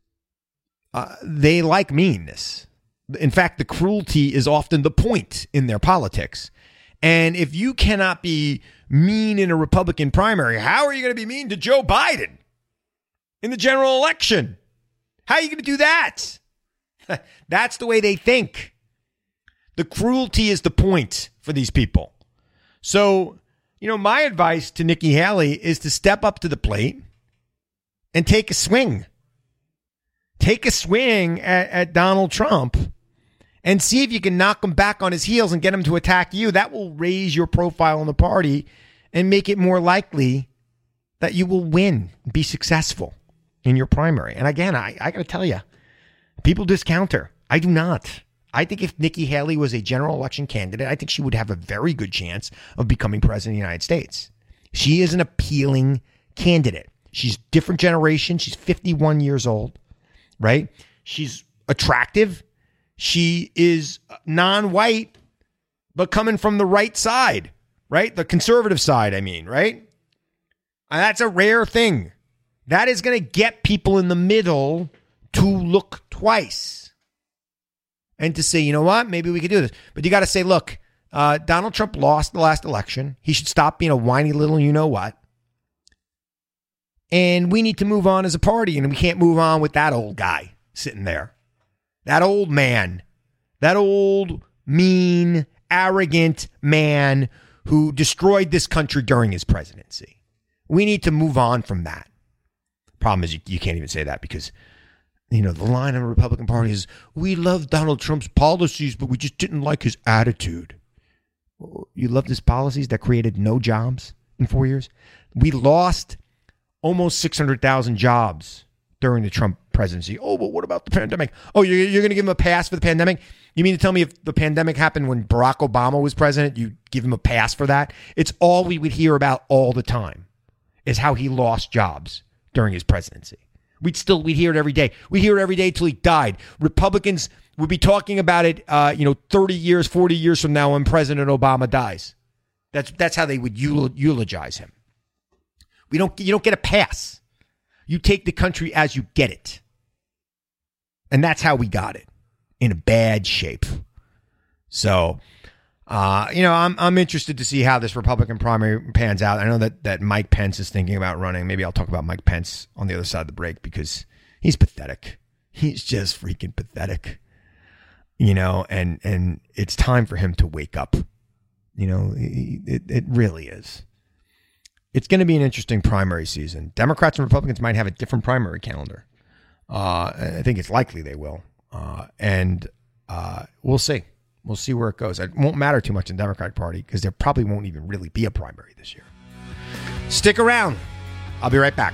they like meanness. In fact, the cruelty is often the point in their politics. And if you cannot be mean in a Republican primary, how are you going to be mean to Joe Biden in the general election? How are you going to do that? That's the way they think. The cruelty is the point for these people. So, my advice to Nikki Haley is to step up to the plate and take a swing. Take a swing at Donald Trump and see if you can knock him back on his heels and get him to attack you. That will raise your profile in the party and make it more likely that you will win, be successful in your primary. And again, I got to tell you, people discount her. I do not. I think if Nikki Haley was a general election candidate, I think she would have a very good chance of becoming president of the United States. She is an appealing candidate. She's different generation. She's 51 years old, right? She's attractive. She is non-white, but coming from the right side, right? The conservative side, right? And that's a rare thing. That is going to get people in the middle to look twice. And to say, you know what, maybe we could do this. But you got to say, look, Donald Trump lost the last election. He should stop being a whiny little you-know-what. And we need to move on as a party, and we can't move on with that old guy sitting there. That old man. That old, mean, arrogant man who destroyed this country during his presidency. We need to move on from that. Problem is, you can't even say that because, the line of the Republican Party is, we love Donald Trump's policies, but we just didn't like his attitude. You loved his policies that created no jobs in 4 years? We lost almost 600,000 jobs during the Trump presidency. Oh, but what about the pandemic? Oh, you're going to give him a pass for the pandemic? You mean to tell me if the pandemic happened when Barack Obama was president, you give him a pass for that? It's all we would hear about all the time is how he lost jobs during his presidency. We'd hear it every day. We hear it every day till he died. Republicans would be talking about it, 30 years, 40 years from now when President Obama dies. That's how they would eulogize him. You don't get a pass. You take the country as you get it. And that's how we got it, in a bad shape. So, I'm interested to see how this Republican primary pans out. I know that Mike Pence is thinking about running. Maybe I'll talk about Mike Pence on the other side of the break because he's pathetic. He's just freaking pathetic. And it's time for him to wake up. It really is. It's going to be an interesting primary season. Democrats and Republicans might have a different primary calendar. I think it's likely they will. And we'll see. We'll see where it goes. It won't matter too much in the Democratic Party because there probably won't even really be a primary this year. Stick around. I'll be right back.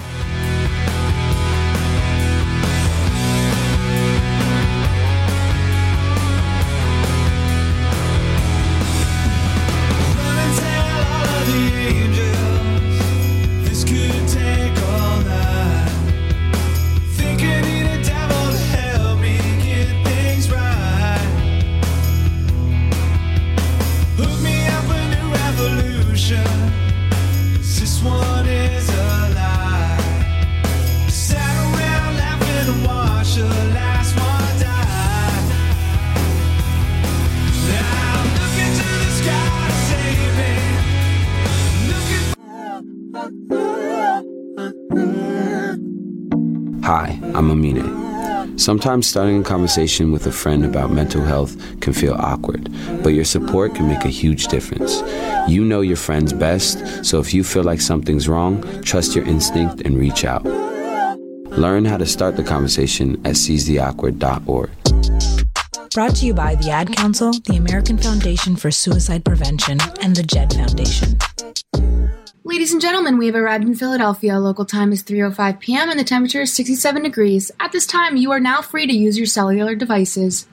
Hi, I'm Amine. Sometimes starting a conversation with a friend about mental health can feel awkward, but your support can make a huge difference. You know your friends best, so if you feel like something's wrong, trust your instinct and reach out. Learn how to start the conversation at seizetheawkward.org.
Brought to you by the Ad Council, the American Foundation for Suicide Prevention, and the JED Foundation.
Ladies and gentlemen, we have arrived in Philadelphia. Local time is 3:05 p.m. and the temperature is 67 degrees. At this time, you are now free to use your cellular devices.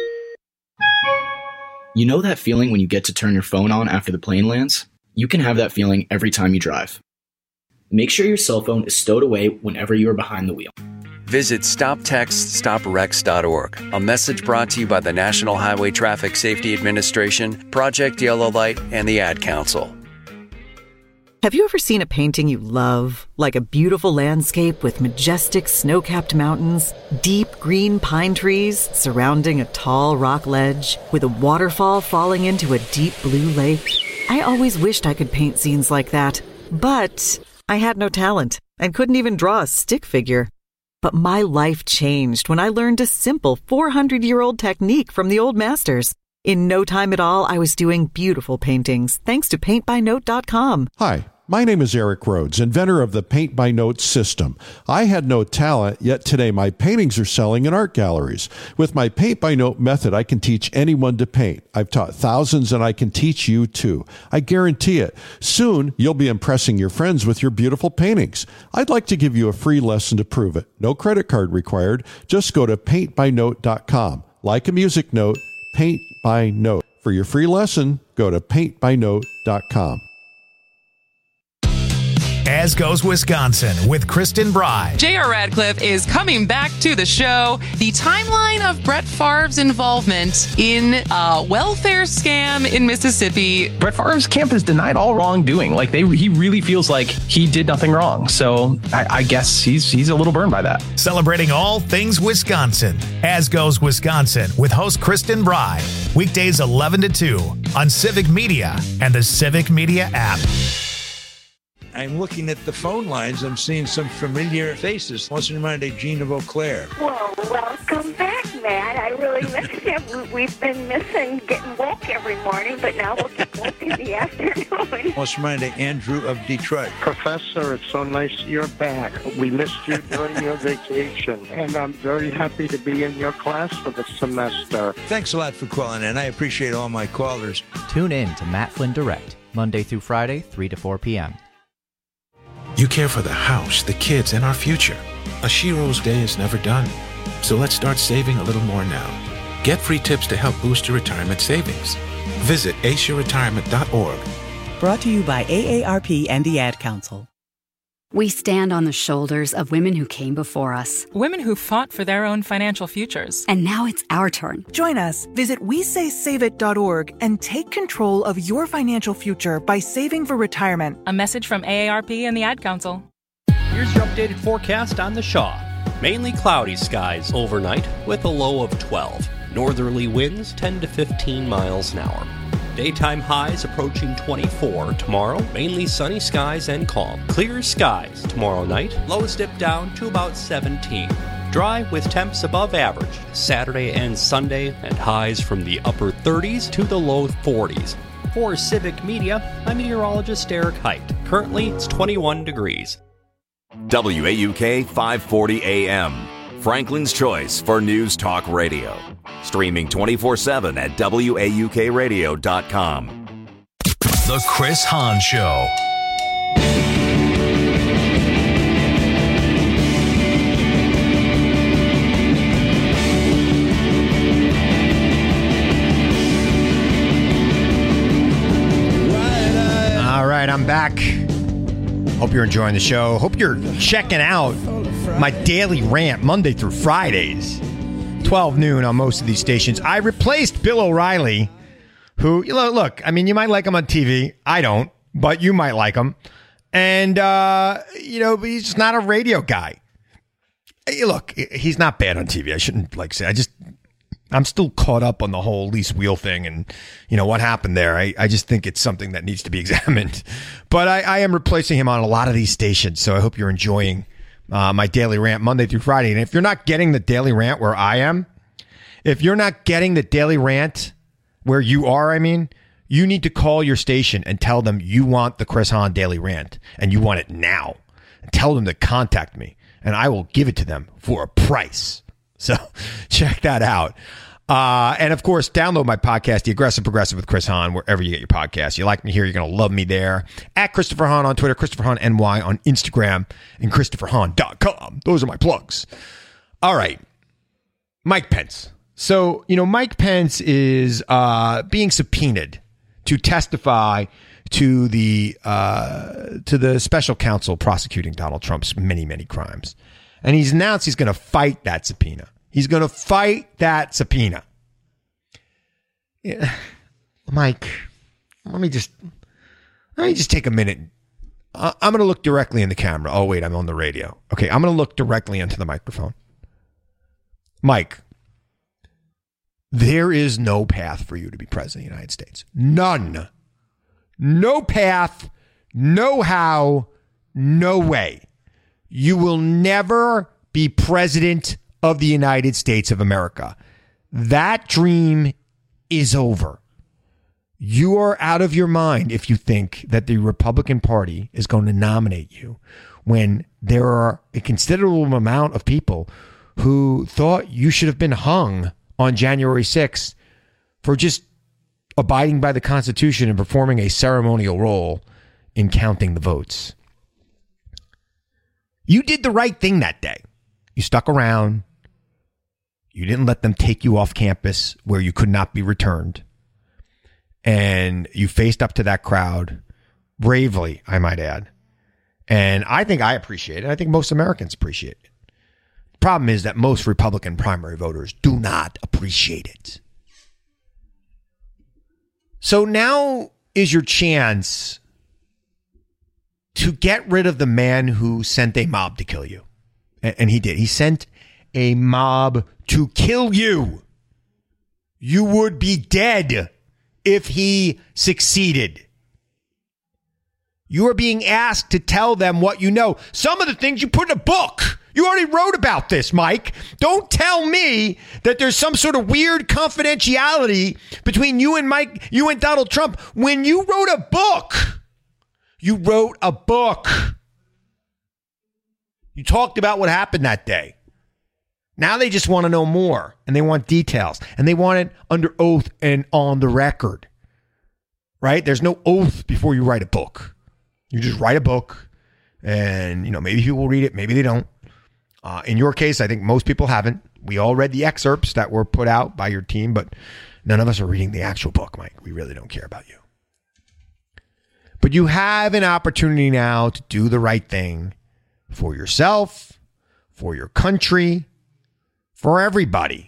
You know that feeling when you get to turn your phone on after the plane lands? You can have that feeling every time you drive. Make sure your cell phone is stowed away whenever you are behind the wheel.
Visit StopTextStopWrecks.org. A message brought to you by the National Highway Traffic Safety Administration, Project Yellow Light, and the Ad Council.
Have you ever seen a painting you love? Like a beautiful landscape with majestic snow-capped mountains, deep green pine trees surrounding a tall rock ledge, with a waterfall falling into a deep blue lake? I always wished I could paint scenes like that, but I had no talent and couldn't even draw a stick figure. But my life changed when I learned a simple 400-year-old technique from the old masters. In no time at all, I was doing beautiful paintings thanks to PaintByNote.com.
Hi, my name is Eric Rhodes, inventor of the Paint by Note system. I had no talent, yet today my paintings are selling in art galleries. With my Paint by Note method, I can teach anyone to paint. I've taught thousands and I can teach you too. I guarantee it. Soon, you'll be impressing your friends with your beautiful paintings. I'd like to give you a free lesson to prove it. No credit card required. Just go to PaintByNote.com. Like a music note, Paint by Note. For your free lesson, go to PaintByNote.com.
As Goes Wisconsin with Kristen Bry.
J.R. Radcliffe is coming back to the show. The timeline of Brett Favre's involvement in a welfare scam in Mississippi.
Brett Favre's camp has denied all wrongdoing. Like he really feels like he did nothing wrong. So I guess he's a little burned by that.
Celebrating all things Wisconsin. As Goes Wisconsin with host Kristen Bry. Weekdays 11 to 2 on Civic Media and the Civic Media app.
I'm looking at the phone lines. I'm seeing some familiar faces. What's in mind of Gene of Eau Claire?
Well, welcome back, Matt. I really miss you. We've been missing getting woke every morning, but now we'll get woke in the afternoon.
What's in mind of Andrew of Detroit?
Professor, it's so nice you're back. We missed you during your vacation, and I'm very happy to be in your class for the semester.
Thanks a lot for calling in. I appreciate all my callers.
Tune in to Matt Flynn Direct, Monday through Friday, 3 to 4 p.m.
You care for the house, the kids, and our future. A Shiro's day is never done. So let's start saving a little more now. Get free tips to help boost your retirement savings. Visit aceyourretirement.org.
Brought to you by AARP and the Ad Council.
We stand on the shoulders of women who came before us.
Women who fought for their own financial futures.
And now it's our turn.
Join us. Visit WeSaySaveIt.org and take control of your financial future by saving for retirement.
A message from AARP and the Ad Council.
Here's your updated forecast on the Shaw. Mainly cloudy skies overnight with a low of 12. Northerly winds 10 to 15 miles an hour. Daytime highs approaching 24 tomorrow. Mainly sunny skies and calm. Clear skies tomorrow night. Lows dip down to about 17. Dry with temps above average Saturday and Sunday, and highs from the upper 30s to the low 40s. For Civic Media, I'm meteorologist Eric Height. Currently, it's 21 degrees.
WAUK 540 AM. Franklin's choice for News Talk Radio. Streaming 24/7 at WAUKradio.com.
The Chris Hahn Show.
All right, I'm back. Hope you're enjoying the show. Hope you're checking out my daily rant Monday through Fridays, 12 noon on most of these stations. I replaced Bill O'Reilly, who, look, I mean, you might like him on TV. I don't, but you might like him. And, he's just not a radio guy. Look, he's not bad on TV. I shouldn't say. I'm still caught up on the whole Elise Wheel thing and, what happened there. I just think it's something that needs to be examined. But I am replacing him on a lot of these stations, so I hope you're enjoying my daily rant Monday through Friday. And if you're not getting the daily rant where I am, if you're not getting the daily rant where you are, you need to call your station and tell them you want the Chris Hahn daily rant and you want it now. And tell them to contact me and I will give it to them for a price. So check that out. And of course, download my podcast, The Aggressive Progressive with Chris Hahn, wherever you get your podcasts. You like me here, you're going to love me there. At Christopher Hahn on Twitter, Christopher Hahn NY on Instagram, and ChristopherHahn.com. Those are my plugs. All right. Mike Pence. So, Mike Pence is being subpoenaed to testify to the special counsel prosecuting Donald Trump's many, many crimes. And he's announced he's going to fight that subpoena. He's going to fight that subpoena. Yeah. Mike, let me just take a minute. I'm going to look directly in the camera. Oh, wait, I'm on the radio. Okay, I'm going to look directly into the microphone. Mike, there is no path for you to be president of the United States. None. No path, no how, no way. You will never be president of the United States of America. That dream is over. You are out of your mind if you think that the Republican Party is going to nominate you when there are a considerable amount of people who thought you should have been hung on January 6th for just abiding by the Constitution and performing a ceremonial role in counting the votes. You did the right thing that day. You stuck around. You didn't let them take you off campus where you could not be returned. And you faced up to that crowd bravely, I might add. And I think I appreciate it. I think most Americans appreciate it. The problem is that most Republican primary voters do not appreciate it. So now is your chance to get rid of the man who sent a mob to kill you. And he did. He sent a mob to kill you. You would be dead if he succeeded. You are being asked to tell them what you know. Some of the things you put in a book. You already wrote about this, Mike. Don't tell me that there's some sort of weird confidentiality between you and Donald Trump. When you wrote a book, you wrote a book. You talked about what happened that day. Now they just want to know more, and they want details, and they want it under oath and on the record. Right? There's no oath before you write a book. You just write a book, and maybe people will read it, maybe they don't. In your case, I think most people haven't. We all read the excerpts that were put out by your team, but none of us are reading the actual book, Mike. We really don't care about you. But you have an opportunity now to do the right thing for yourself, for your country, for everybody.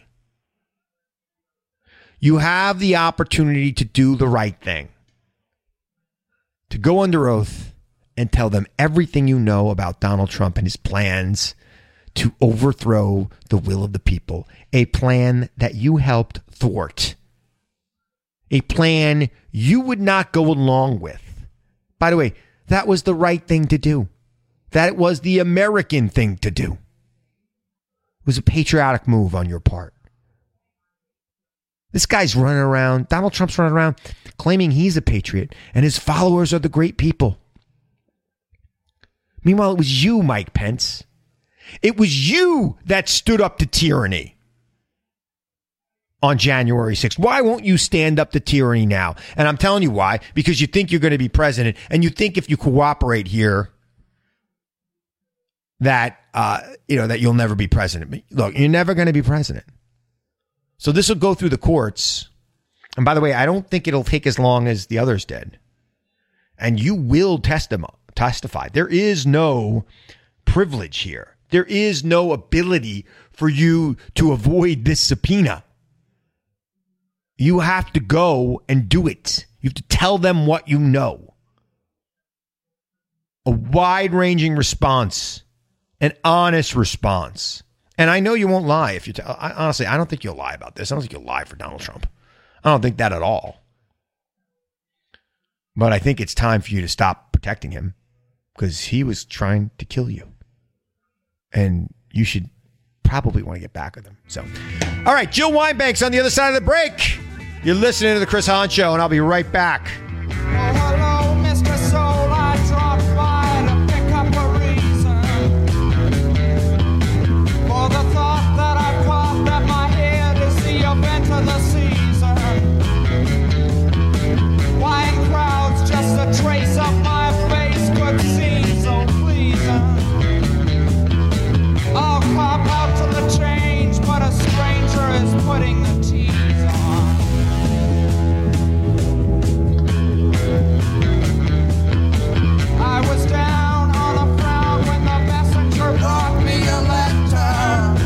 You have the opportunity to do the right thing. To go under oath and tell them everything you know about Donald Trump and his plans to overthrow the will of the people. A plan that you helped thwart. A plan you would not go along with. By the way, that was the right thing to do. That was the American thing to do. It was a patriotic move on your part. This guy's running around, Donald Trump's running around claiming he's a patriot and his followers are the great people. Meanwhile, it was you, Mike Pence. It was you that stood up to tyranny on January 6th. Why won't you stand up to tyranny now? And I'm telling you why. Because you think you're going to be president, and you think if you cooperate here that that you'll never be president. But look, you're never going to be president. So this will go through the courts. And by the way, I don't think it'll take as long as the others did. And you will testify. There is no privilege here. There is no ability for you to avoid this subpoena. You have to go and do it. You have to tell them what you know. A wide-ranging response. An honest response. And I know you won't lie if you honestly, I don't think you'll lie about this. I don't think you'll lie for Donald Trump. I don't think that at all. But I think it's time for you to stop protecting him because he was trying to kill you. And you should probably want to get back with him. So, all right, Jill Wine-Banks on the other side of the break. You're listening to The Chris Hahn Show, and I'll be right back.
Hello, Mr. Soul. I dropped by to pick up a reason for the thought that I popped at my head is the event of the season. Wine crowds, just a trace of my face could seem so pleasing. I'll cop out to the change, but a stranger is putting the tease on. I was down on a frown when the messenger brought me a letter.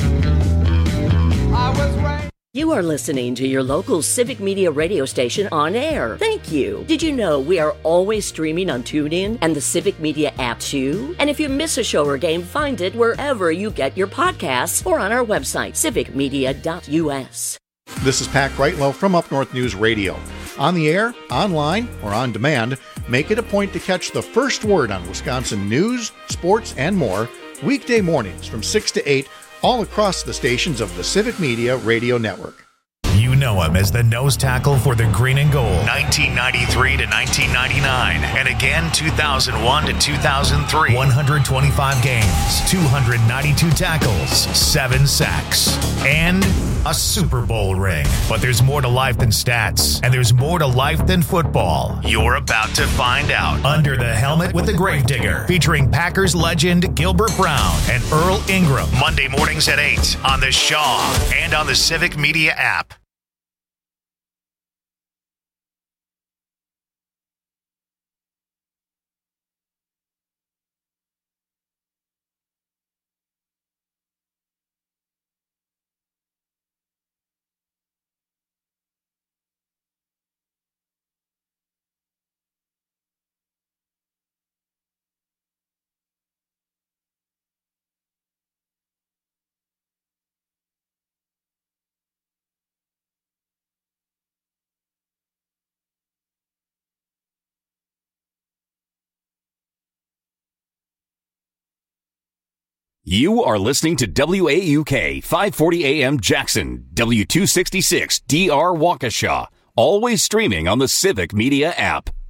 I was ready.
You are listening to your local Civic Media radio station on air. Thank you. Did you know we are always streaming on TuneIn and the Civic Media app too? And if you miss a show or game, find it wherever you get your podcasts or on our website, civicmedia.us.
This is Pat Greitlow from Up North News Radio. On the air, online, or on demand, make it a point to catch the first word on Wisconsin news, sports, and more weekday mornings from 6 to 8 all across the stations of the Civic Media Radio Network.
You know him as the nose tackle for the Green and Gold, 1993 to 1999, and again 2001 to 2003. 125 games, 292 tackles, 7 sacks, and a Super Bowl ring. But there's more to life than stats, and there's more to life than football. You're about to find out. Under the Helmet with the Gravedigger, featuring Packers legend Gilbert Brown and Earl Ingram. Monday mornings at 8 on the Shaw and on the Civic Media app.
You are listening to WAUK 540 AM Jackson, W266 540 AM Jackson, W266 DR Waukesha. Always streaming on the Civic Media app.